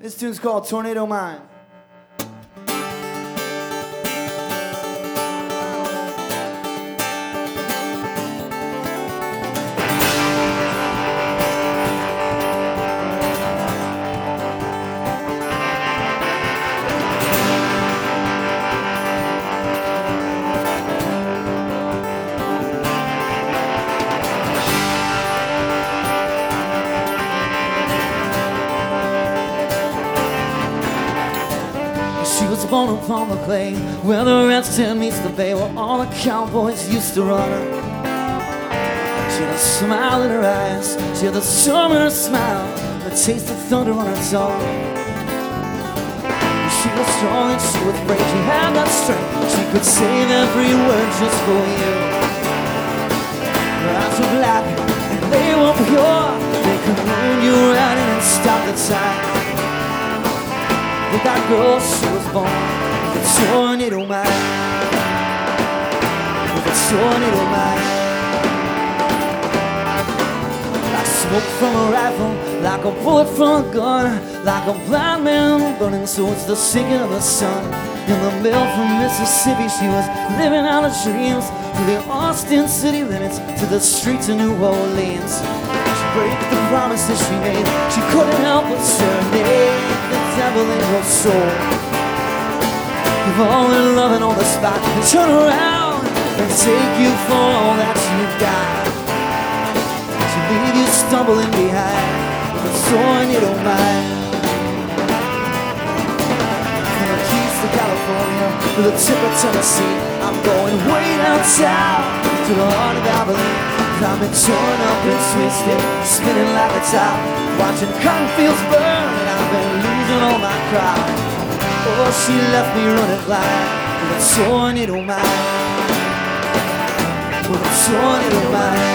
This tune's called Tornado Mine. She was born upon the clay, where the Red's End meets the bay, where all the cowboys used to run her. She had a smile in her eyes, she had the storm in her smile, the taste of thunder on her tongue. She was strong and she was brave, she had that strength, she could save every word just for you. Her eyes were black and they were pure, they could ruin you right in and stop the time. With that girl, she was born with a tornado mind. With a tornado mind. Like smoke from a rifle, like a bullet from a gun, like a blind man burning towards the sinking of the sun. In the middle from Mississippi, she was living out her dreams, through the Austin city limits to the streets of New Orleans. Break the promises she made, she couldn't help but serenade the devil in her soul. Give all her love and all the spot, and turn around and take you for all that you've got. To leave you stumbling behind with a tornado mind. From the Keys to California, to the tip of Tennessee, I'm going way downtown to the heart of Abilene. I've been torn up and twisted, spinning like a top, watching cotton fields burn, and I've been losing all my crowd. Oh, she left me running blind with a tornado mind. With a tornado mind.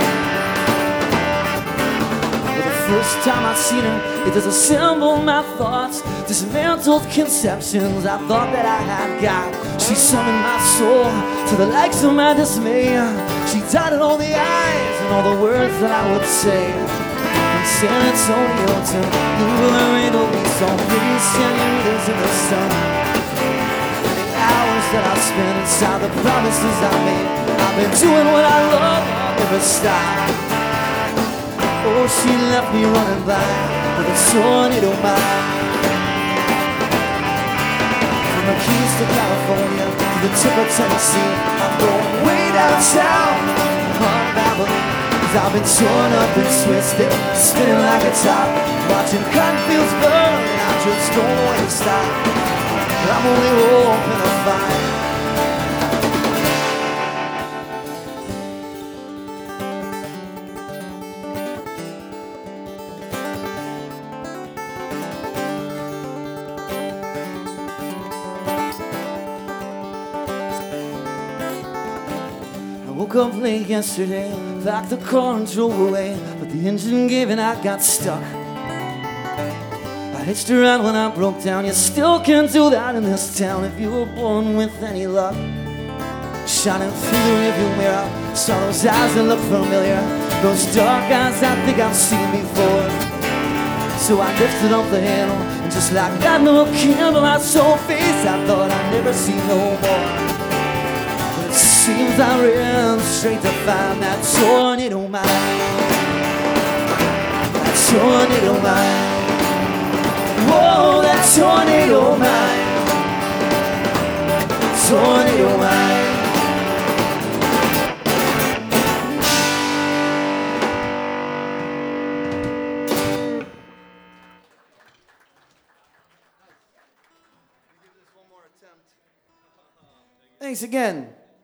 For the first time I'd seen her, it disassembled my thoughts, dismantled conceptions I thought that I had got. She summoned my soul to the likes of my dismay. She dotted all the I's and all the words that I would say. From San Antonio to New Laredo, we saw pretty senoritas in the sun. And the hours that I spent inside the promises I made, I've been doing what I love, I'll never stop. Oh, she left me running blind with a tornado mind. From the Keys to California, to the tip of Tennessee, I'm going way downtown, heart of Abilene. 'Cause I've been torn up and twisted, spinning like a top, watching cotton fields burn, and I just don't know when to stop. But I'm only hoping to find woke up late yesterday, packed the car and drove away, but the engine gave and I got stuck. I hitched a ride when I broke down. You still can't do that in this town if you were born with any luck. Shining through the rearview mirror, saw those eyes that look familiar, those dark eyes I think I've seen before. So I lifted up the handle, and just like that little candlelight soul face, I thought I'd never see no more. Seems I ran straight to find that tornado mind. That tornado mind. Whoa, that tornado mind. Tornado mind. Thanks again.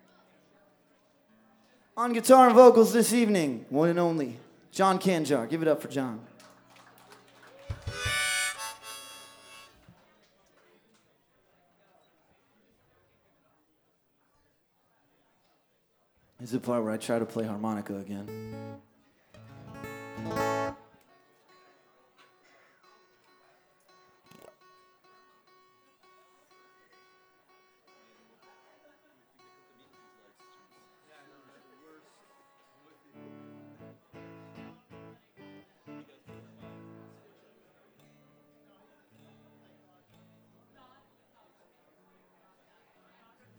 On guitar and vocals this evening, one and only, John Kanjar. Give it up for John. This is the part where I try to play harmonica again.